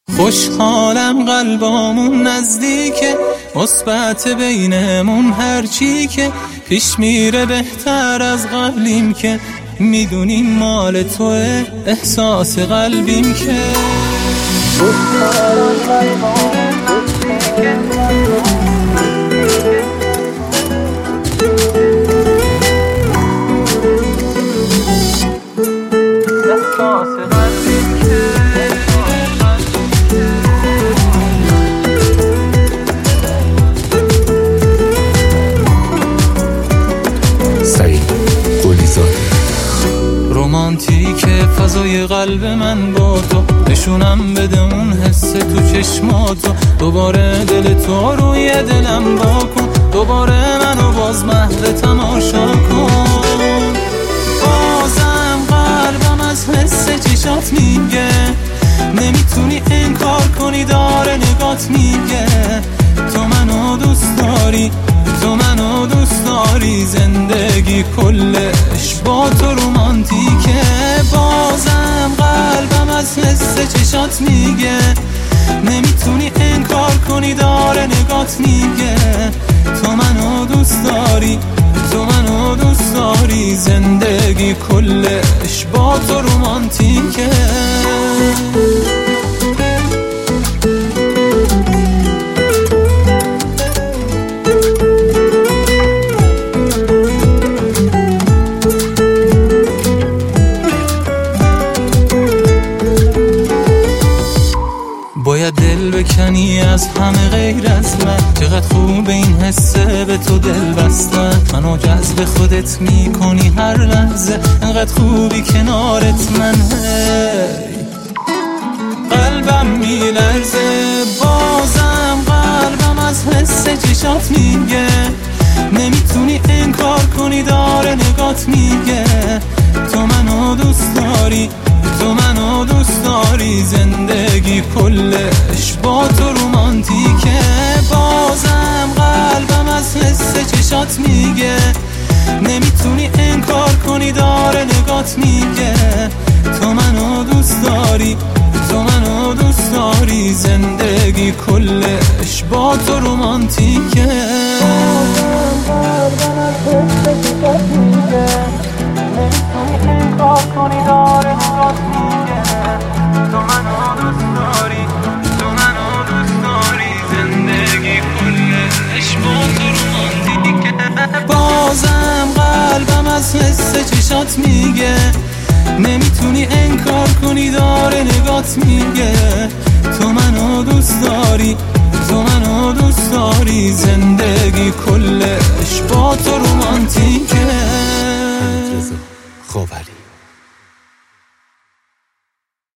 خوشحالم قلبامون نزدیکه، مثبت بینمون هرچی که پیش میره بهتر از قبلیم که میدونیم مال توه احساس قلبیم که خوشحالم قلبامون نزدیکه احساس قلبیم که رومانتیک فضای قلب من با تو، نشونم بده اون حس تو چشماتو، دوباره دل تو روی دلم واکن، دوباره منو باز محو تماشا کن. بازم قلبم از حس چشات میگه، نمیتونی انکار کنی داره نگات میگه تو منو دوست داری، تو منو دوست داری، زندگی کلش با تو رومانتیکه. بازم قلبم از حس چشات میگه، نمیتونی انکار کنی داره نگات میگه تو منو دوست داری، تو منو دوست داری، زندگی کلش با تو رومانتیکه. باید دل بکنی از همه غیر از من، چقدر خوب این حسه به تو دل بستن، منو جذب خودت میکنی هر لحظه، انقدر خوبی کنارت من، قلبم میلرزه. بازم قلبم از حس چشات میگه، نمیتونی انکار کنی داره نگات میگه تو منو دوست داری، تو منو دوست داری، زندگی کلش با تو رومانتیکه. بازم قلبم از حس چشات میگه، نمیتونی انکار کنی داره نگات میگه تو منو دوست داری، تو منو دوست داری، زندگی کلش با تو رومانتیکه. قلبم از حس چشات میگه، نمیتونی انکار کنی داره نگات میگه تو منو دوست داری، تو منو دوست داری، زندگی کلش با تو رومانتیکه. بازم قلبم از حس چشات میگه، نمیتونی انکار کنی داره نگات میگه تو منو دوست داری، تو منو دوست داری، زندگی کلش با تو رومانتیکه. خوب علی.